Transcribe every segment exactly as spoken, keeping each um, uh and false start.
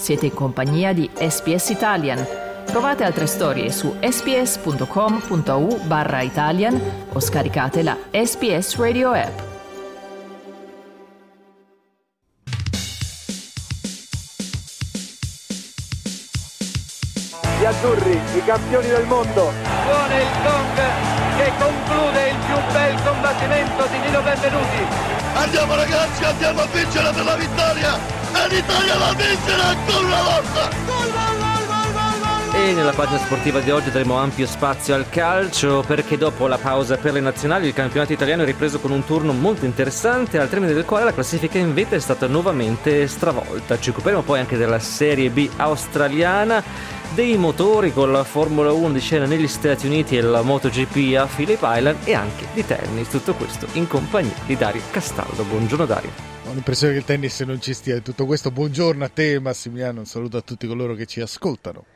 Siete in compagnia di S B S Italian. Trovate altre storie su sbs.com.au barra Italian o scaricate la S B S Radio app. Gli azzurri, i campioni del mondo. Suona il gong che conclude il più bel combattimento di Nino Benvenuti. Andiamo ragazzi, andiamo a vincere per la vittoria! E l'Italia va a vincere ancora una volta! Gol, gol, gol, gol, gol, gol. E nella pagina sportiva di oggi daremo ampio spazio al calcio, perché dopo la pausa per le nazionali il campionato italiano è ripreso con un turno molto interessante, al termine del quale la classifica in vetta è stata nuovamente stravolta. Ci occuperemo poi anche della Serie B australiana, dei motori con la Formula uno di scena negli Stati Uniti e la MotoGP a Phillip Island, e anche di tennis. Tutto questo in compagnia di Dario Castaldo. Buongiorno Dario. Ho l'impressione che il tennis non ci stia in tutto questo. Buongiorno a te Massimiliano, un saluto a tutti coloro che ci ascoltano.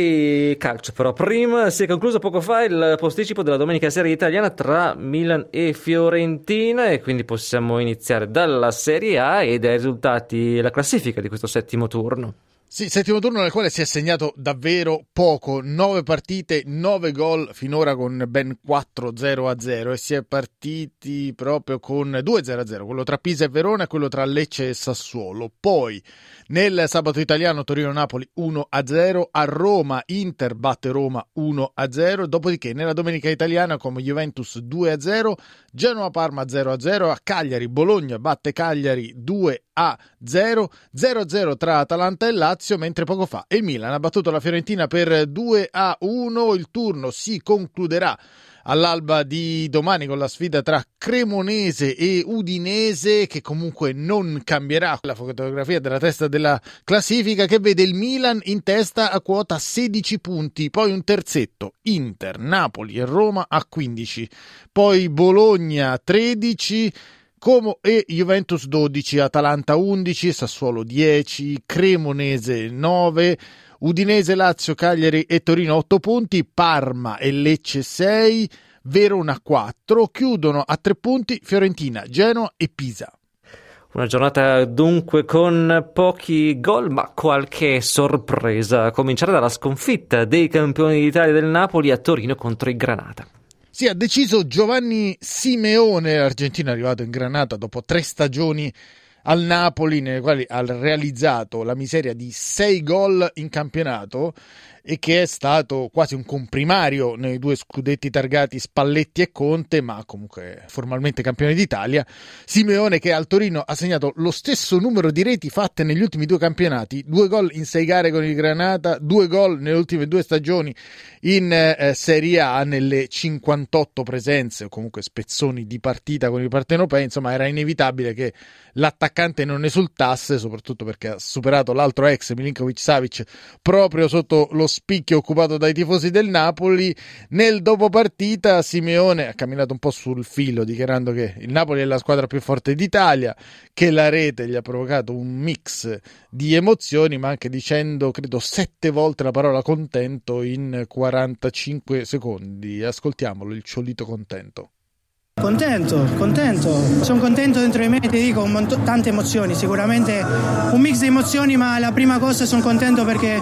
E calcio però, prima si è concluso poco fa il posticipo della domenica serie italiana tra Milan e Fiorentina, e quindi possiamo iniziare dalla Serie A e dai risultati e la classifica di questo settimo turno. Sì, settimo turno nel quale si è segnato davvero poco, nove partite, nove gol finora con ben quattro zero a zero, e si è partiti proprio con due zero a zero, quello tra Pisa e Verona e quello tra Lecce e Sassuolo. Poi nel sabato italiano Torino-Napoli uno a zero, a Roma Inter batte Roma uno a zero, dopodiché nella domenica italiana come Juventus due a zero, Genoa-Parma zero a zero, a Cagliari Bologna batte Cagliari due a zero, zero a zero tra Atalanta e Lazio, mentre poco fa il Milan ha battuto la Fiorentina per due a uno. Il turno si concluderà all'alba di domani con la sfida tra Cremonese e Udinese, che comunque non cambierà la fotografia della testa della classifica, che vede il Milan in testa a quota sedici punti, poi un terzetto Inter, Napoli e Roma a quindici, poi Bologna tredici, Como e Juventus dodici, Atalanta undici, Sassuolo dieci, Cremonese nove, Udinese, Lazio, Cagliari e Torino otto punti, Parma e Lecce sei, Verona quattro, chiudono a tre punti Fiorentina, Genoa e Pisa. Una giornata dunque con pochi gol ma qualche sorpresa, a cominciare dalla sconfitta dei campioni d'Italia del Napoli a Torino contro il Granata. Si è deciso Giovanni Simeone, l'argentino arrivato in Granata dopo tre stagioni al Napoli, nelle quali ha realizzato la miseria di sei gol in campionato, e che è stato quasi un comprimario nei due scudetti targati Spalletti e Conte, ma comunque formalmente campione d'Italia. Simeone, che al Torino ha segnato lo stesso numero di reti fatte negli ultimi due campionati, due gol in sei gare con il Granata, due gol nelle ultime due stagioni in eh, Serie A, nelle cinquantotto presenze o comunque spezzoni di partita con i partenopei. Insomma, era inevitabile che l'attaccante non esultasse, soprattutto perché ha superato l'altro ex Milinkovic-Savic proprio sotto lo spicchio occupato dai tifosi del Napoli. Nel dopopartita Simeone ha camminato un po' sul filo, dichiarando che il Napoli è la squadra più forte d'Italia, che la rete gli ha provocato un mix di emozioni, ma anche dicendo, credo, sette volte la parola contento in quarantacinque secondi. Ascoltiamolo, il ciolito contento. Contento, contento, sono contento dentro di me, ti dico, un mont- tante emozioni, sicuramente un mix di emozioni, ma la prima cosa sono contento perché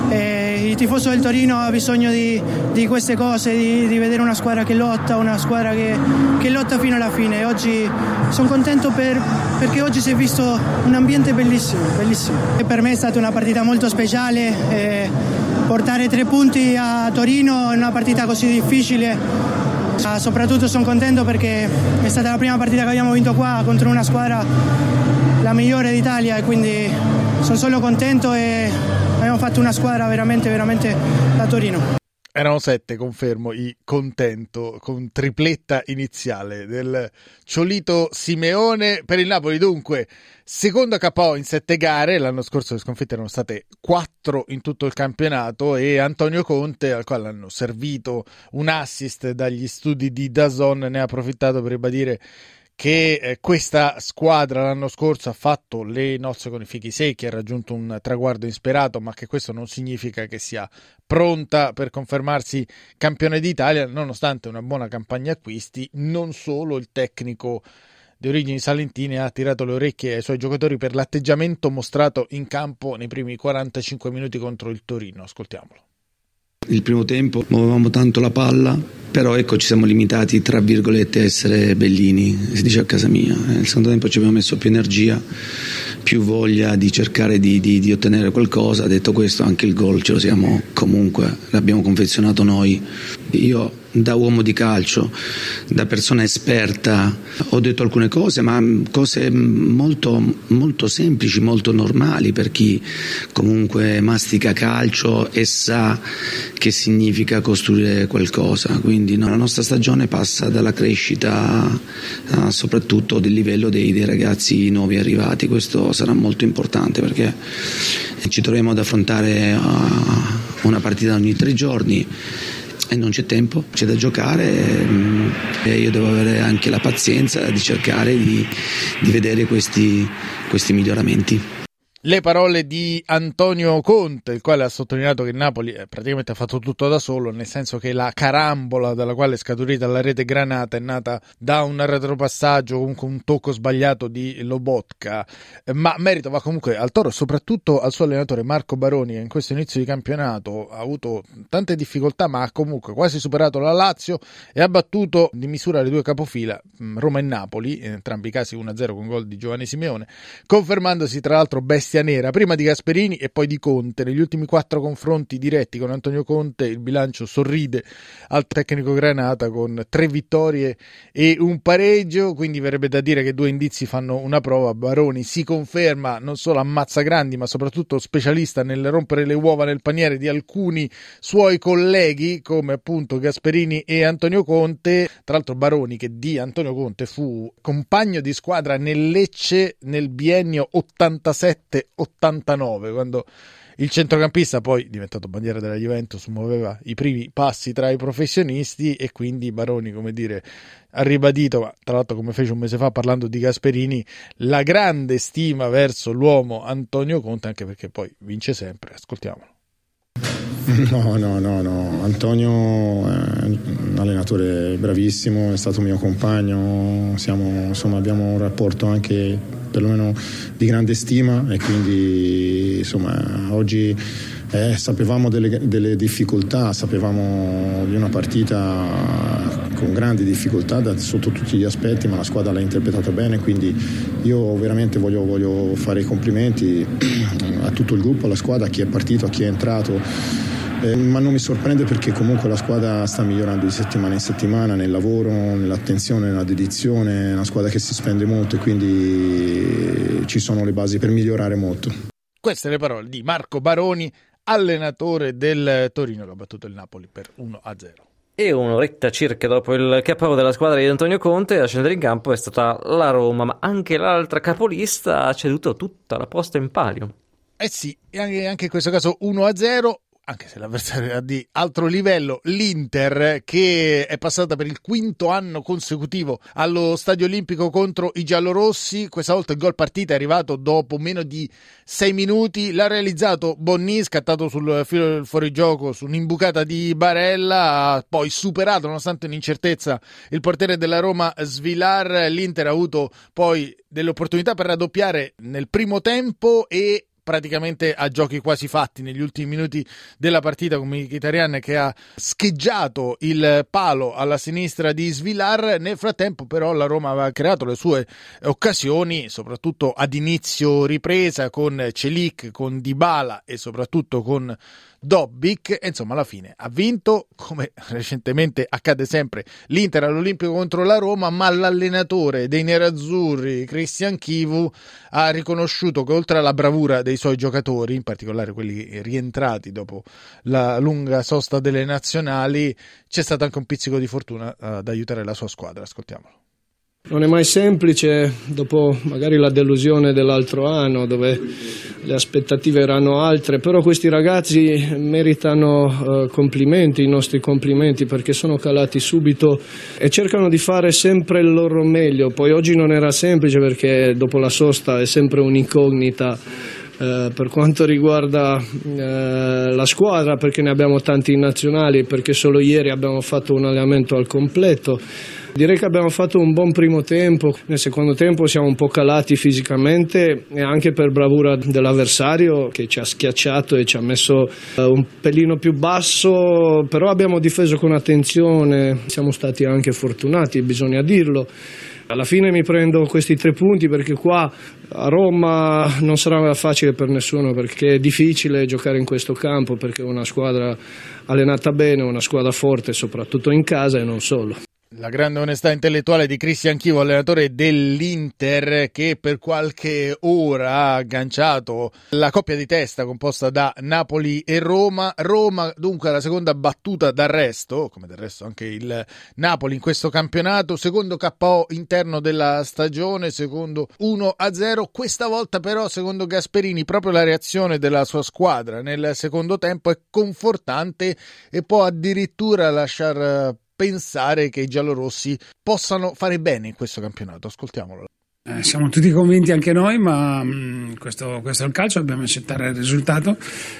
eh, il tifoso del Torino ha bisogno di, di queste cose, di, di vedere una squadra che lotta, una squadra che, che lotta fino alla fine. Oggi sono contento per, perché oggi si è visto un ambiente bellissimo, bellissimo. E per me è stata una partita molto speciale, eh, portare tre punti a Torino in una partita così difficile. Uh, soprattutto sono contento perché è stata la prima partita che abbiamo vinto qua contro una squadra la migliore d'Italia, e quindi sono solo contento e abbiamo fatto una squadra veramente veramente da Torino. Erano sette, confermo, i contento, con tripletta iniziale del ciolito Simeone. Per il Napoli dunque secondo K O in sette gare, l'anno scorso le sconfitte erano state quattro in tutto il campionato, e Antonio Conte, al quale hanno servito un assist dagli studi di D A Z N, ne ha approfittato per ribadire che eh, questa squadra l'anno scorso ha fatto le nozze con i fichi secchi, ha raggiunto un traguardo insperato, ma che questo non significa che sia pronta per confermarsi campione d'Italia, nonostante una buona campagna acquisti. Non solo il tecnico di origini salentine, ha tirato le orecchie ai suoi giocatori per l'atteggiamento mostrato in campo nei primi quarantacinque minuti contro il Torino. Ascoltiamolo. Il primo tempo muovevamo tanto la palla, però ecco ci siamo limitati tra virgolette a essere bellini, si dice a casa mia. Nel secondo tempo ci abbiamo messo più energia, più voglia di cercare di, di, di ottenere qualcosa. Detto questo, anche il gol ce lo siamo comunque, l'abbiamo confezionato noi. Io da uomo di calcio, da persona esperta, ho detto alcune cose, ma cose molto, molto semplici, molto normali per chi comunque mastica calcio e sa che significa costruire qualcosa. Quindi no, la nostra stagione passa dalla crescita, uh, soprattutto del livello dei, dei ragazzi nuovi arrivati. Questo sarà molto importante perché ci troviamo ad affrontare uh, una partita ogni tre giorni e non c'è tempo, c'è da giocare e io devo avere anche la pazienza di cercare di, di vedere questi, questi miglioramenti. Le parole di Antonio Conte, il quale ha sottolineato che il Napoli praticamente ha fatto tutto da solo, nel senso che la carambola dalla quale è scaturita la rete granata è nata da un retropassaggio, comunque un tocco sbagliato di Lobotka, ma merito va comunque al Toro e soprattutto al suo allenatore Marco Baroni, che in questo inizio di campionato ha avuto tante difficoltà ma ha comunque quasi superato la Lazio e ha battuto di misura le due capofila, Roma e Napoli, in entrambi i casi uno a zero con gol di Giovanni Simeone, confermandosi tra l'altro bestia nera, prima di Gasperini e poi di Conte. Negli ultimi quattro confronti diretti con Antonio Conte il bilancio sorride al tecnico granata con tre vittorie e un pareggio, quindi verrebbe da dire che due indizi fanno una prova. Baroni si conferma non solo ammazzagrandi ma soprattutto specialista nel rompere le uova nel paniere di alcuni suoi colleghi come appunto Gasperini e Antonio Conte. Tra l'altro Baroni, che di Antonio Conte fu compagno di squadra nel Lecce nel biennio ottantasette ottantanove, quando il centrocampista, poi diventato bandiera della Juventus, muoveva i primi passi tra i professionisti, e quindi Baroni, come dire, ha ribadito, ma tra l'altro come fece un mese fa parlando di Gasperini, la grande stima verso l'uomo Antonio Conte, anche perché poi vince sempre. Ascoltiamolo. No, no, no, no. Antonio è un allenatore bravissimo, è stato mio compagno, siamo, insomma, abbiamo un rapporto anche perlomeno di grande stima, e quindi insomma oggi eh, sapevamo delle, delle difficoltà, sapevamo di una partita con grandi difficoltà da, sotto tutti gli aspetti, ma la squadra l'ha interpretata bene, quindi io veramente voglio, voglio fare i complimenti a tutto il gruppo, alla squadra, a chi è partito, a chi è entrato. Eh, ma non mi sorprende perché comunque la squadra sta migliorando di settimana in settimana nel lavoro, nell'attenzione, nella dedizione, è una squadra che si spende molto e quindi ci sono le basi per migliorare molto. Queste le parole di Marco Baroni, allenatore del Torino, che ha battuto il Napoli per uno a zero. E un'oretta circa dopo il capo della squadra di Antonio Conte a scendere in campo è stata la Roma, ma anche l'altra capolista ha ceduto tutta la posta in palio. Eh sì, e anche, anche in questo caso uno a zero. Anche se l'avversario era di altro livello, l'Inter, che è passata per il quinto anno consecutivo allo Stadio Olimpico contro i giallorossi. Questa volta il gol partita è arrivato dopo meno di sei minuti, l'ha realizzato Bonni, scattato sul filo del fuorigioco su un'imbucata di Barella, ha poi superato nonostante un'incertezza il portiere della Roma Svilar. L'Inter ha avuto poi delle opportunità per raddoppiare nel primo tempo e praticamente a giochi quasi fatti negli ultimi minuti della partita, con Mkhitaryan che ha scheggiato il palo alla sinistra di Svilar. Nel frattempo però la Roma aveva creato le sue occasioni, soprattutto ad inizio ripresa con Celik, con Dybala e soprattutto con Dobbik, e insomma alla fine ha vinto, come recentemente accade sempre, l'Inter all'Olimpico contro la Roma, ma l'allenatore dei nerazzurri Christian Chivu ha riconosciuto che oltre alla bravura dei suoi giocatori, in particolare quelli rientrati dopo la lunga sosta delle nazionali, c'è stato anche un pizzico di fortuna ad aiutare la sua squadra. Ascoltiamolo. Non è mai semplice, dopo magari la delusione dell'altro anno dove le aspettative erano altre, però questi ragazzi meritano uh, complimenti, i nostri complimenti, perché sono calati subito e cercano di fare sempre il loro meglio. Poi oggi non era semplice perché dopo la sosta è sempre un'incognita uh, per quanto riguarda uh, la squadra, perché ne abbiamo tanti in nazionali, perché solo ieri abbiamo fatto un allenamento al completo. Direi che abbiamo fatto un buon primo tempo, nel secondo tempo siamo un po' calati fisicamente e anche per bravura dell'avversario che ci ha schiacciato e ci ha messo un pelino più basso, però abbiamo difeso con attenzione, siamo stati anche fortunati, bisogna dirlo. Alla fine mi prendo questi tre punti perché qua a Roma non sarà facile per nessuno, perché è difficile giocare in questo campo, perché è una squadra allenata bene, una squadra forte soprattutto in casa e non solo. La grande onestà intellettuale di Cristian Chivo, allenatore dell'Inter, che per qualche ora ha agganciato la coppia di testa composta da Napoli e Roma. Roma dunque alla seconda battuta d'arresto, come del resto anche il Napoli in questo campionato, secondo K O interno della stagione, secondo uno a zero. Questa volta però, secondo Gasperini, proprio la reazione della sua squadra nel secondo tempo è confortante e può addirittura lasciar pensare che i giallorossi possano fare bene in questo campionato. Ascoltiamolo. Eh, siamo tutti convinti anche noi, ma mh, questo, questo è il calcio, dobbiamo accettare il risultato,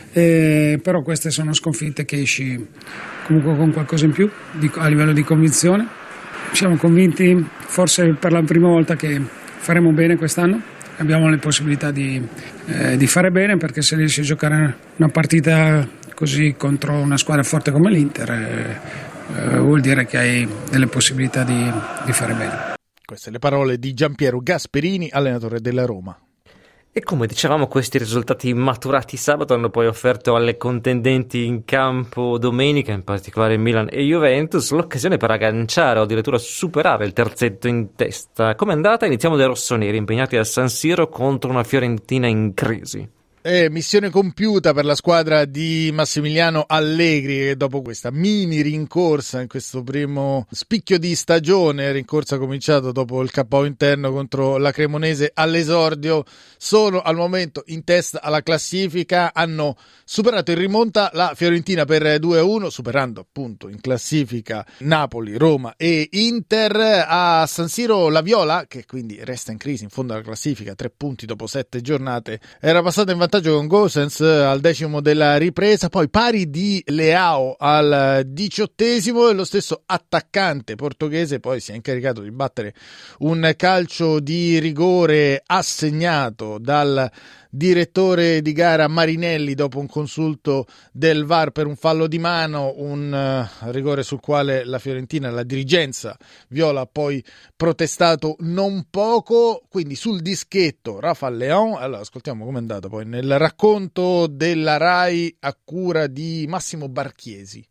eh, però queste sono sconfitte che esci comunque con qualcosa in più di, a livello di convinzione. Siamo convinti forse per la prima volta che faremo bene quest'anno, abbiamo le possibilità di, eh, di fare bene, perché se riesci a giocare una partita così contro una squadra forte come l'Inter eh, Uh, vuol dire che hai delle possibilità di, di fare bene. Queste le parole di Giampiero Gasperini, allenatore della Roma. E come dicevamo, questi risultati maturati sabato hanno poi offerto alle contendenti in campo domenica, in particolare Milan e Juventus, l'occasione per agganciare o addirittura superare il terzetto in testa. Com'è andata? Iniziamo dai rossoneri, impegnati a San Siro contro una Fiorentina in crisi. Eh, missione compiuta per la squadra di Massimiliano Allegri, che dopo questa mini rincorsa in questo primo spicchio di stagione, rincorsa cominciato dopo il K O interno contro la Cremonese all'esordio, sono al momento in testa alla classifica, hanno superato in rimonta la Fiorentina per due a uno, superando appunto in classifica Napoli, Roma e Inter. A San Siro la Viola, che quindi resta in crisi in fondo alla classifica, tre punti dopo sette giornate, era passata in vantaggio con Gosens al decimo della ripresa, poi pari di Leao al diciottesimo, e lo stesso attaccante portoghese poi si è incaricato di battere un calcio di rigore assegnato dal direttore di gara Marinelli dopo un consulto del V A R per un fallo di mano, un uh, rigore sul quale la Fiorentina, la dirigenza viola, ha poi protestato non poco. Quindi sul dischetto Rafa Leão. Allora ascoltiamo com'è andato poi nel racconto della Rai a cura di Massimo Barchiesi.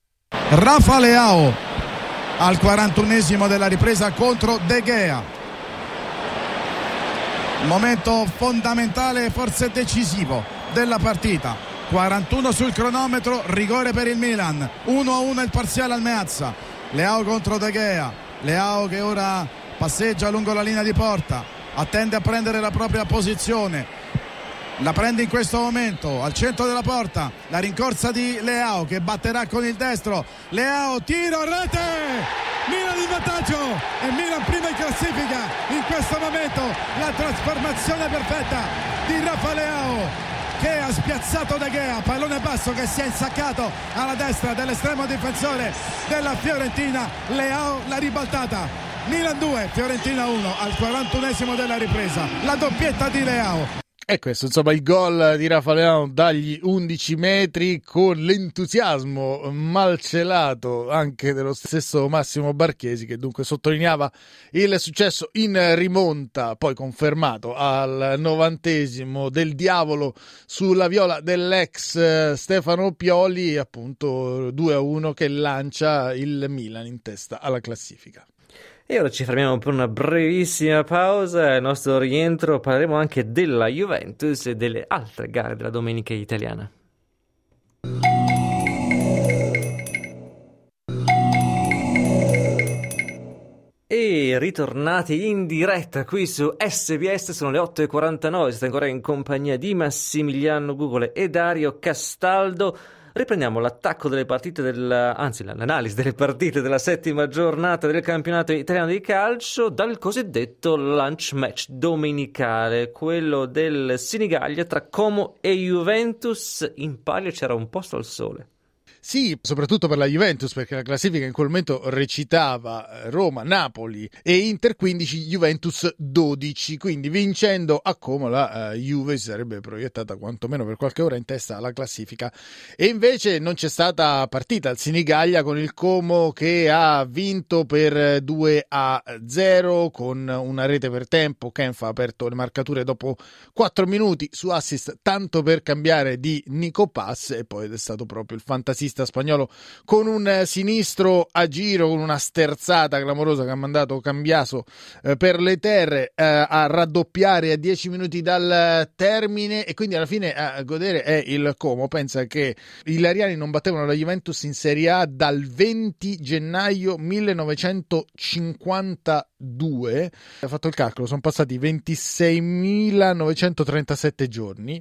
Rafa Leão al quarantunesimo della ripresa contro De Gea. Momento fondamentale, forse decisivo della partita. quarantuno sul cronometro, rigore per il Milan. uno a uno il parziale al Meazza. Leao contro De Gea. Leao che ora passeggia lungo la linea di porta, attende a prendere la propria posizione. La prende in questo momento al centro della porta, la rincorsa di Leao che batterà con il destro. Leao, tiro, rete! Milan in vantaggio e Milan prima in classifica in questo momento. La trasformazione perfetta di Rafa Leao che ha spiazzato De Gea, pallone basso che si è insaccato alla destra dell'estremo difensore della Fiorentina. Leao l'ha ribaltata. Milan due, Fiorentina uno al quarantunesimo della ripresa. La doppietta di Leao. E questo insomma il gol di Rafa Leão dagli undici metri, con l'entusiasmo malcelato anche dello stesso Massimo Barchiesi, che dunque sottolineava il successo in rimonta, poi confermato al novantesimo del diavolo sulla viola dell'ex Stefano Pioli, appunto due a uno, che lancia il Milan in testa alla classifica. E ora ci fermiamo per una brevissima pausa. Al nostro rientro parleremo anche della Juventus e delle altre gare della domenica italiana. E ritornati in diretta qui su S B S, sono le otto e quarantanove, siete ancora in compagnia di Massimiliano Gugole e Dario Castaldo. Riprendiamo l'attacco delle partite del, anzi l'analisi delle partite della settima giornata del campionato italiano di calcio dal cosiddetto lunch match domenicale, quello del Sinigaglia tra Como e Juventus. In palio c'era un posto al sole. Sì, soprattutto per la Juventus, perché la classifica in quel momento recitava Roma, Napoli e Inter quindici, Juventus dodici, quindi vincendo a Como la uh, Juve si sarebbe proiettata quantomeno per qualche ora in testa alla classifica. E invece non c'è stata partita al Sinigaglia, con il Como che ha vinto per due a zero con una rete per tempo. Kenfa ha aperto le marcature dopo quattro minuti su assist tanto per cambiare di Nico Pass, e poi è stato proprio il fantasista spagnolo con un sinistro a giro, con una sterzata clamorosa che ha mandato Cambiaso eh, per le terre eh, a raddoppiare a dieci minuti dal termine, e quindi alla fine a godere è il Como. Pensa che i lariani non battevano la Juventus in Serie A dal venti gennaio millenovecentocinquantadue. Ha fatto il calcolo, sono passati ventiseimilanovecentotrentasette giorni,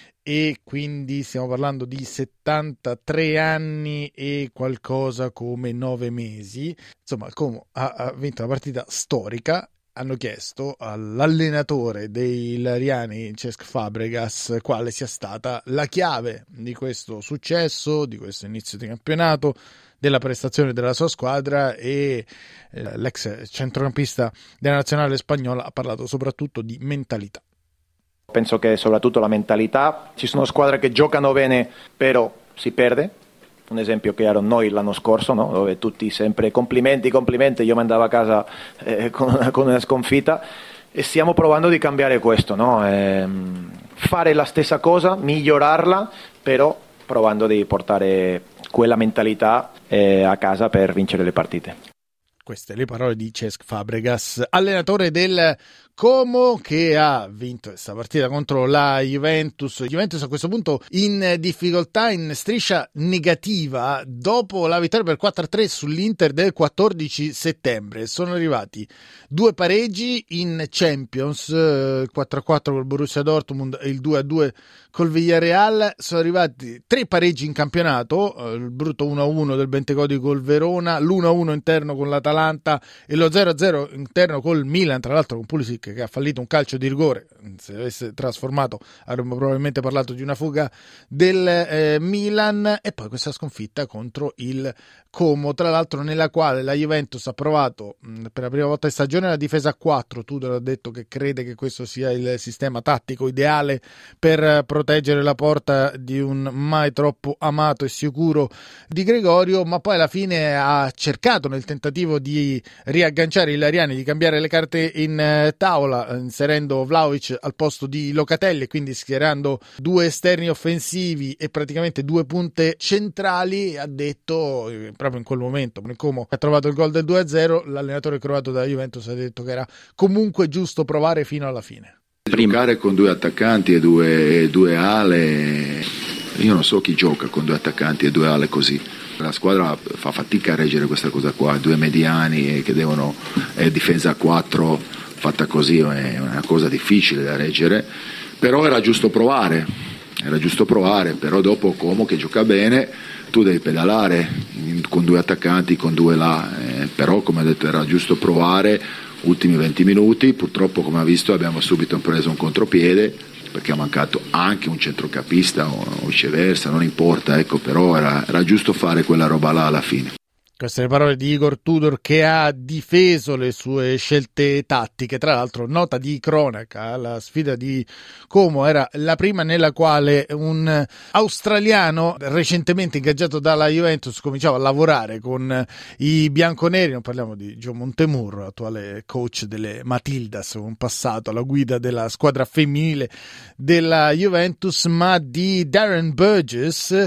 e quindi stiamo parlando di settantatré anni e qualcosa come nove mesi. Insomma, il Como ha, ha vinto una partita storica. Hanno chiesto all'allenatore dei lariani, Cesc Fabregas, quale sia stata la chiave di questo successo, di questo inizio di campionato, della prestazione della sua squadra, e eh, l'ex centrocampista della nazionale spagnola ha parlato soprattutto di mentalità. Penso che soprattutto la mentalità, ci sono squadre che giocano bene però si perde, un esempio chiaro noi l'anno scorso, no? Dove tutti sempre complimenti, complimenti, io mi andavo a casa eh, con, con una sconfitta, e stiamo provando di cambiare questo, no? eh, fare la stessa cosa, migliorarla, però provando di portare quella mentalità eh, a casa per vincere le partite. Queste le parole di Cesc Fabregas, allenatore del Como, che ha vinto questa partita contro la Juventus. Juventus a questo punto in difficoltà, in striscia negativa dopo la vittoria per quattro a tre sull'Inter del quattordici settembre. Sono arrivati due pareggi in Champions, il quattro a quattro col Borussia Dortmund e il due a due col Villarreal. Sono arrivati tre pareggi in campionato, il brutto uno a uno del Bentegodi col Verona, l'uno a uno interno con l'Atalanta e lo zero a zero interno col Milan, tra l'altro con Pulisic che ha fallito un calcio di rigore. Se avesse trasformato avremmo probabilmente parlato di una fuga del eh, Milan. E poi questa sconfitta contro il Como, tra l'altro nella quale la Juventus ha provato mh, per la prima volta in stagione la difesa a quattro. Tudor ha detto che crede che questo sia il sistema tattico ideale per proteggere la porta di un mai troppo amato e sicuro di Gregorio, ma poi alla fine ha cercato, nel tentativo di riagganciare i lariani, di cambiare le carte in eh, tavola, inserendo Vlahovic al posto di Locatelli e quindi schierando due esterni offensivi e praticamente due punte centrali. Ha detto eh, proprio in quel momento, come ha trovato il gol del due a zero, l'allenatore croato della Juventus ha detto che era comunque giusto provare fino alla fine. Giocare con due attaccanti e due, due ale, io non so chi gioca con due attaccanti e due ale così. La squadra fa fatica a reggere questa cosa qua, due mediani che devono, è difesa a quattro fatta così, è una cosa difficile da reggere, però era giusto provare, era giusto provare, però dopo Como che gioca bene, tu devi pedalare con due attaccanti, con due là, eh, però come ho detto era giusto provare. Ultimi venti minuti, purtroppo come ha visto abbiamo subito preso un contropiede perché ha mancato anche un centrocampista o, o viceversa, non importa, ecco, però era, era giusto fare quella roba là alla fine. Queste le parole di Igor Tudor, che ha difeso le sue scelte tattiche. Tra l'altro, nota di cronaca, la sfida di Como era la prima nella quale un australiano recentemente ingaggiato dalla Juventus cominciava a lavorare con i bianconeri. Non parliamo di Joe Montemurro, attuale coach delle Matildas, un passato alla guida della squadra femminile della Juventus, ma di Darren Burgess,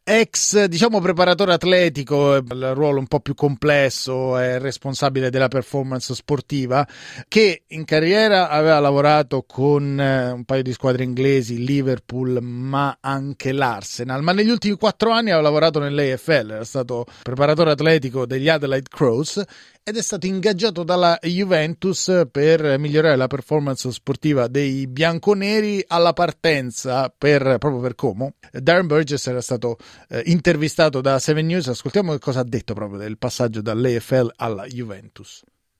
ex diciamo preparatore atletico, il ruolo un po' più complesso, è responsabile della performance sportiva, che in carriera aveva lavorato con eh, un paio di squadre inglesi, Liverpool ma anche l'Arsenal, ma negli ultimi quattro anni aveva lavorato nell'A F L, era stato preparatore atletico degli Adelaide Crows ed è stato ingaggiato dalla Juventus per migliorare la performance sportiva dei bianconeri alla partenza per, proprio per Como. Darren Burgess era stato eh, intervistato da Seven News, ascoltiamo che cosa ha detto proprio del passaggio dall'A F L alla Juventus.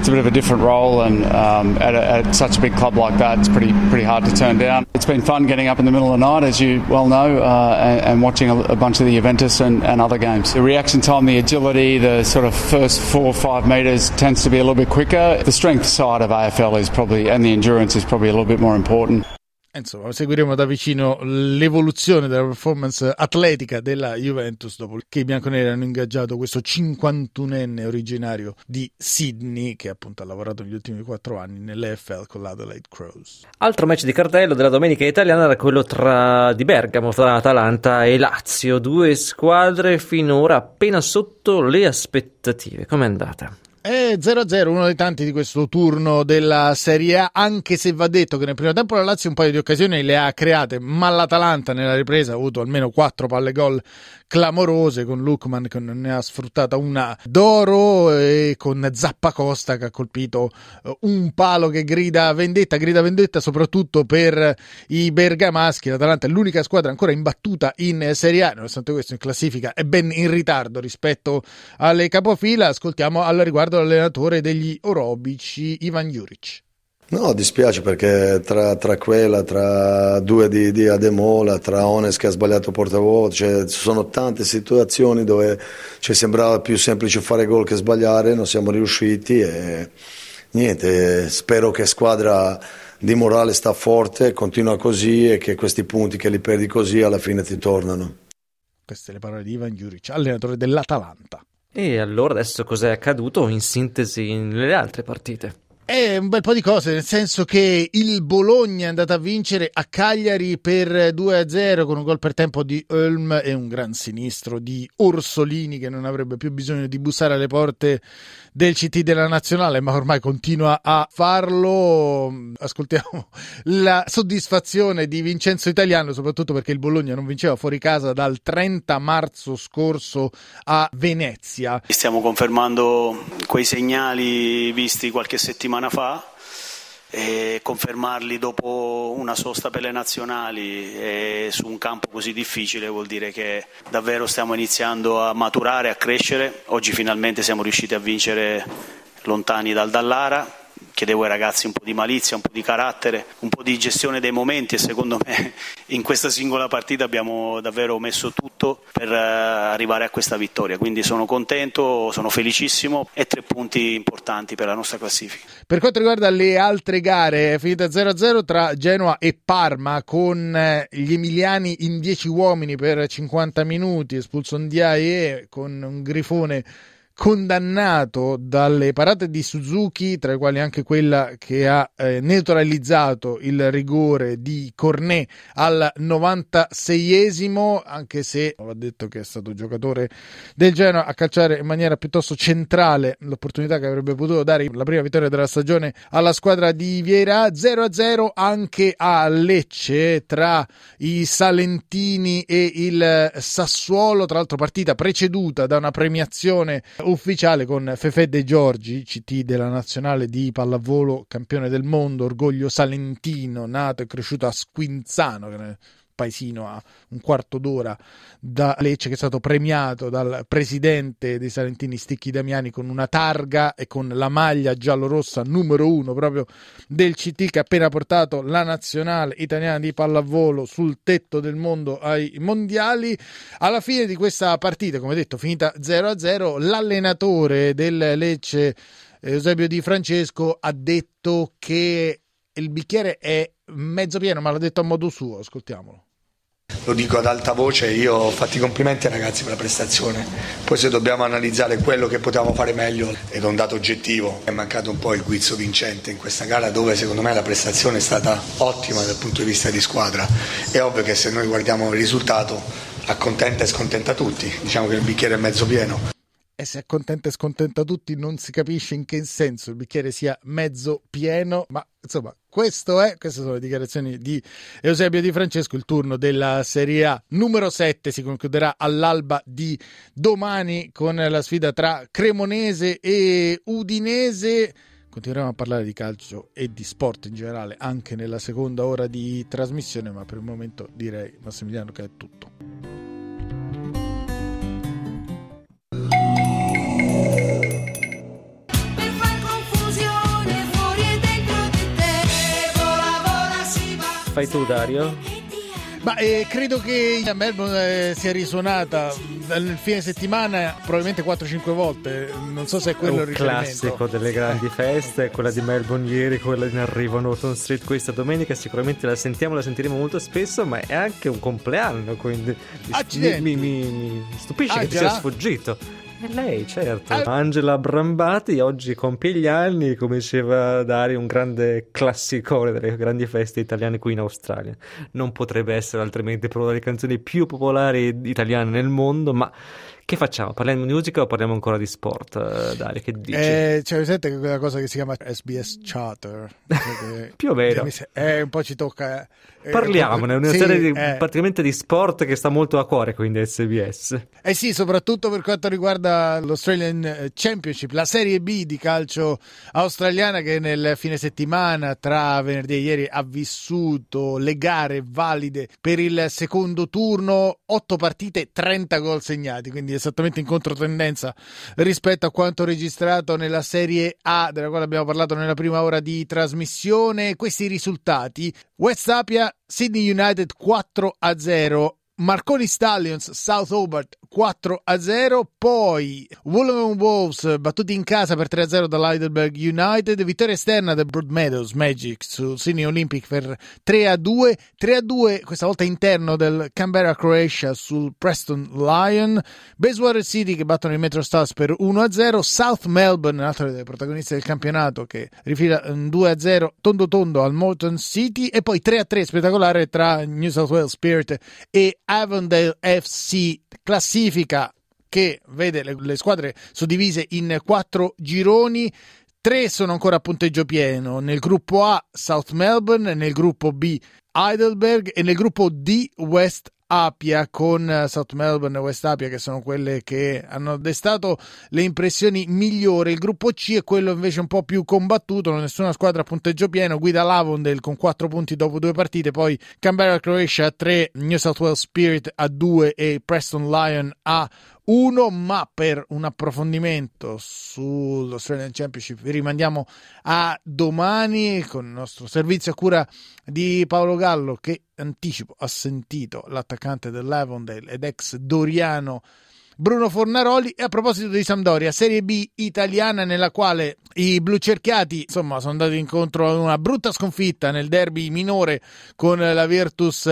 it's a bit of a different role, and um, at, a, at such a big club like that, it's pretty pretty hard to turn down. It's been fun getting up in the middle of the night, as you well know, uh, and, and watching a, a bunch of the Juventus and, and other games. The reaction time, the agility, the sort of first four or five metres tends to be a little bit quicker. The strength side of A F L is probably, and the endurance is probably a little bit more important. Insomma, seguiremo da vicino l'evoluzione della performance atletica della Juventus dopo che i bianconeri hanno ingaggiato questo cinquantunenne originario di Sydney, che appunto ha lavorato negli ultimi quattro anni nell'A F L con l'Adelaide Crows. Altro match di cartello della domenica italiana era quello tra di Bergamo, tra Atalanta e Lazio, due squadre finora appena sotto le aspettative. Com'è andata? È zero a zero, uno dei tanti di questo turno della Serie A, anche se va detto che nel primo tempo la Lazio un paio di occasioni le ha create, ma l'Atalanta nella ripresa ha avuto almeno quattro palle gol clamorose, con Lookman che non ne ha sfruttata una d'oro e con Zappacosta che ha colpito un palo che grida vendetta, grida vendetta soprattutto per i bergamaschi. L'Atalanta è l'unica squadra ancora imbattuta in Serie A, nonostante questo in classifica è ben in ritardo rispetto alle capofila. Ascoltiamo al riguardo l'allenatore degli orobici, Ivan Juric. No, dispiace perché tra, tra quella, tra due di, di Ademola, tra Ones che ha sbagliato portavoce, cioè, ci sono tante situazioni dove ci sembrava più semplice fare gol che sbagliare, non siamo riusciti e niente, spero che squadra di morale sta forte, continua così e che questi punti che li perdi così alla fine ti tornano. Queste le parole di Ivan Juric, allenatore dell'Atalanta. E allora adesso cos'è accaduto in sintesi nelle altre partite? È un bel po' di cose, nel senso che il Bologna è andato a vincere a Cagliari per due a zero con un gol per tempo di Ulm e un gran sinistro di Orsolini, che non avrebbe più bisogno di bussare alle porte del C T della Nazionale, ma ormai continua a farlo. Ascoltiamo la soddisfazione di Vincenzo Italiano, soprattutto perché il Bologna non vinceva fuori casa dal trenta marzo scorso a Venezia. Stiamo confermando quei segnali visti qualche settimana fa e confermarli dopo una sosta per le nazionali e su un campo così difficile vuol dire che davvero stiamo iniziando a maturare, a crescere. Oggi finalmente siamo riusciti a vincere lontani dal Dallara. Chiedevo ai ragazzi un po' di malizia, un po' di carattere, un po' di gestione dei momenti e secondo me in questa singola partita abbiamo davvero messo tutto per arrivare a questa vittoria, quindi sono contento, sono felicissimo e tre punti importanti per la nostra classifica. Per quanto riguarda le altre gare, è finita zero a zero tra Genoa e Parma con gli emiliani in dieci uomini per cinquanta minuti, espulso Ndiaye con un grifone condannato dalle parate di Suzuki, tra le quali anche quella che ha eh, neutralizzato il rigore di Cornet al novantaseiesimo, anche se va detto che è stato giocatore del Genoa a calciare in maniera piuttosto centrale l'opportunità che avrebbe potuto dare la prima vittoria della stagione alla squadra di Vieira. Zero a zero anche a Lecce tra i salentini e il Sassuolo, tra l'altro partita preceduta da una premiazione ufficiale con Fefè De Giorgi, C T della nazionale di pallavolo, campione del mondo, orgoglio salentino, nato e cresciuto a Squinzano, che è paesino a un quarto d'ora da Lecce, che è stato premiato dal presidente dei salentini Sticchi Damiani con una targa e con la maglia giallorossa numero uno proprio del C T, che ha appena portato la nazionale italiana di pallavolo sul tetto del mondo ai mondiali. Alla fine di questa partita, come detto, finita zero a zero, l'allenatore del Lecce, Eusebio Di Francesco, ha detto che il bicchiere è mezzo pieno, ma l'ha detto a modo suo. Ascoltiamolo. Lo dico ad alta voce, io ho fatto i complimenti ai ragazzi per la prestazione, poi se dobbiamo analizzare quello che potevamo fare meglio ed è un dato oggettivo, è mancato un po' il guizzo vincente in questa gara, dove secondo me la prestazione è stata ottima dal punto di vista di squadra. È ovvio che se noi guardiamo il risultato accontenta e scontenta tutti, diciamo che il bicchiere è mezzo pieno. E se accontenta e scontenta tutti non si capisce in che senso il bicchiere sia mezzo pieno, ma insomma questo è, queste sono le dichiarazioni di Eusebio Di Francesco. Il turno della Serie A numero sette si concluderà all'alba di domani con la sfida tra Cremonese e Udinese. Continueremo a parlare di calcio e di sport in generale anche nella seconda ora di trasmissione, ma per il momento direi, Massimiliano, che è tutto. fai tu, Dario? Ma eh, credo che a Melbourne eh, sia risuonata nel fine settimana probabilmente quattro cinque volte, non so se è quello è il un riferimento. classico delle grandi feste, quella di Melbourne ieri, quella in arrivo a Norton Street questa domenica, sicuramente la sentiamo, la sentiremo molto spesso, ma è anche un compleanno, quindi mi, mi, mi, mi stupisce Angela? Che ti sia sfuggito. È lei, certo. Ah. Angela Brambati oggi compie gli anni, come diceva Dario, un grande classicone delle grandi feste italiane qui in Australia. Non potrebbe essere altrimenti per una delle canzoni più popolari italiane nel mondo, ma che facciamo? Parliamo di musica o parliamo ancora di sport, Dario? Che dici? Eh, cioè, presente quella cosa che si chiama S B S Charter? Più o meno. Eh, un po' ci tocca... Eh, Parliamone, è una sì, serie di, eh. praticamente di sport che sta molto a cuore quindi S B S. Eh sì, soprattutto per quanto riguarda l'Australian Championship, la Serie B di calcio australiana che nel fine settimana tra venerdì e ieri ha vissuto le gare valide per il secondo turno, otto partite, trenta gol segnati, quindi esattamente in controtendenza rispetto a quanto registrato nella Serie A, della quale abbiamo parlato nella prima ora di trasmissione. Questi risultati: West Apia Sydney United quattro a zero, Marconi Stallions South Hobart quattro a zero, poi Wollongong Wolves battuti in casa per tre a zero dall'Heidelberg United, vittoria esterna del Broadmeadows Magic sul Sydney Olympic per tre a due, tre a due questa volta interno del Canberra Croatia sul Preston Lion, Bayswater City che battono il Metro Stars per uno a zero, South Melbourne, un altro dei protagonisti del campionato, che rifila due a zero tondo tondo al Moreton City, e poi tre a tre spettacolare tra New South Wales Spirit e Avondale F C, classifica che vede le, le squadre suddivise in quattro gironi. Tre sono ancora a punteggio pieno: nel gruppo A South Melbourne, nel gruppo B Heidelberg e nel gruppo D West Apia, con South Melbourne e West Apia che sono quelle che hanno destato le impressioni migliori. Il gruppo C è quello invece un po' più combattuto, non nessuna squadra a punteggio pieno, guida l'Avondale con quattro punti dopo due partite, poi Canberra Croatia a tre, New South Wales Spirit a due e Preston Lion a uno. Ma per un approfondimento sull'Australian Championship vi rimandiamo a domani con il nostro servizio a cura di Paolo Gallo, che anticipo ha sentito l'attaccante dell'Avondale ed ex doriano Bruno Fornaroli. E a proposito di Sampdoria, Serie B italiana, nella quale i blucerchiati insomma sono andati incontro a una brutta sconfitta nel derby minore con la Virtus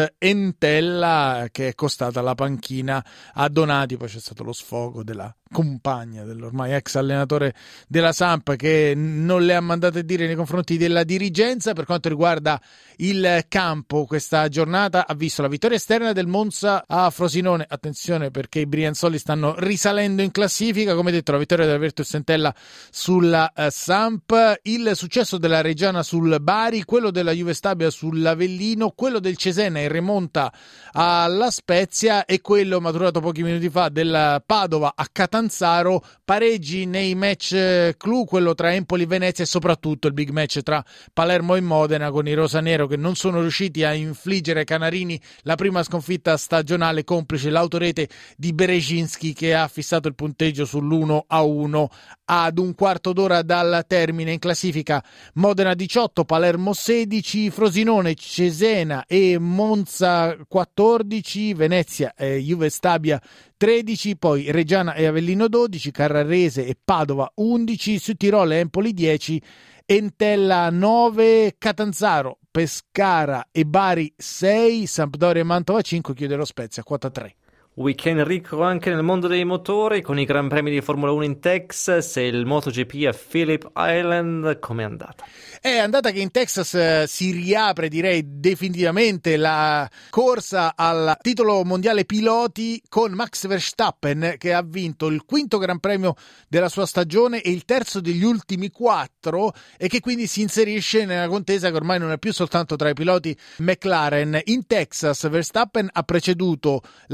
Entella, che è costata la panchina a Donati. Poi c'è stato lo sfogo della compagna dell'ormai ex allenatore della Samp, che non le ha mandate dire nei confronti della dirigenza. Per quanto riguarda il campo, questa giornata ha visto la vittoria esterna del Monza a Frosinone. Attenzione, perché i Brianzoli stanno risalendo in classifica. Come detto, la vittoria della Virtus Entella sulla uh, Samp, il successo della Reggiana sul Bari, quello della Juve Stabia sull'Avellino, quello del Cesena in rimonta alla Spezia e quello maturato pochi minuti fa del Padova a Catanzaro. Pareggi nei match clou, quello tra Empoli e Venezia, e soprattutto il big match tra Palermo e Modena, con i rosanero che non sono riusciti a infliggere ai canarini la prima sconfitta stagionale, complice l'autorete di Berezinski, che ha fissato il punteggio sull'uno a uno ad un quarto d'ora dal termine. In classifica Modena diciotto, Palermo sedici, Frosinone, Cesena e Monza quattordici, Venezia e Juve Stabia tredici, poi Reggiana e Avellino dodici, Carrarese e Padova undici, Südtirol e Empoli dieci, Entella nove, Catanzaro, Pescara e Bari sei, Sampdoria e Mantova cinque, chiude lo Spezia quattro a tre. Weekend ricco anche nel mondo dei motori, con i Gran Premi di Formula uno in Texas e il MotoGP a Phillip Island. Com'è andata? È andata che in Texas eh, si riapre, direi definitivamente, la corsa al titolo mondiale piloti, con Max Verstappen che ha vinto il quinto Gran Premio della sua stagione e il terzo degli ultimi quattro, e che quindi si inserisce nella contesa che ormai non è più soltanto tra i piloti McLaren. In Texas Verstappen ha preceduto Lando Norris,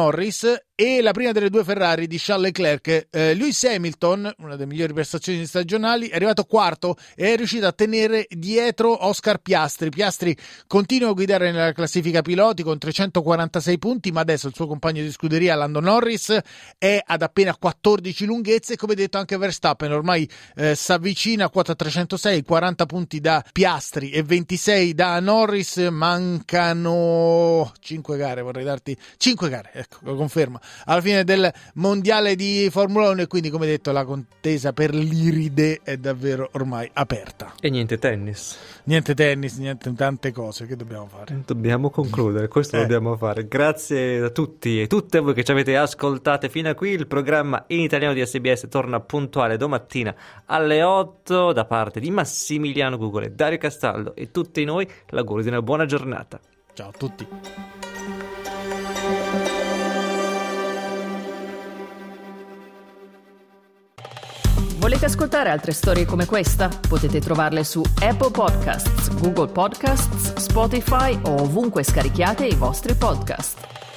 Norris e la prima delle due Ferrari di Charles Leclerc. Eh, Lewis Hamilton, una delle migliori prestazioni stagionali, è arrivato quarto e è riuscito a tenere dietro Oscar Piastri. Piastri continua a guidare nella classifica piloti con trecentoquarantasei punti, ma adesso il suo compagno di scuderia Lando Norris è ad appena quattordici lunghezze. Come detto, anche Verstappen ormai eh, si avvicina a quota trecentosei, quaranta punti da Piastri e ventisei da Norris. Mancano cinque gare, vorrei darti cinque gare, ecco, lo conferma, alla fine del mondiale di Formula uno, e quindi, come detto, la contesa per l'Iride è davvero ormai aperta. E niente tennis. Niente tennis, niente tante cose. Che dobbiamo fare? Dobbiamo concludere, questo eh. dobbiamo fare. Grazie a tutti e tutte voi che ci avete ascoltate fino a qui. Il programma in italiano di S B S torna puntuale domattina alle otto. Da parte di Massimiliano Gugole, Dario Castaldo e tutti noi, l'augurio di una buona giornata. Ciao a tutti. Volete ascoltare altre storie come questa? Potete trovarle su Apple Podcasts, Google Podcasts, Spotify o ovunque scarichiate i vostri podcast.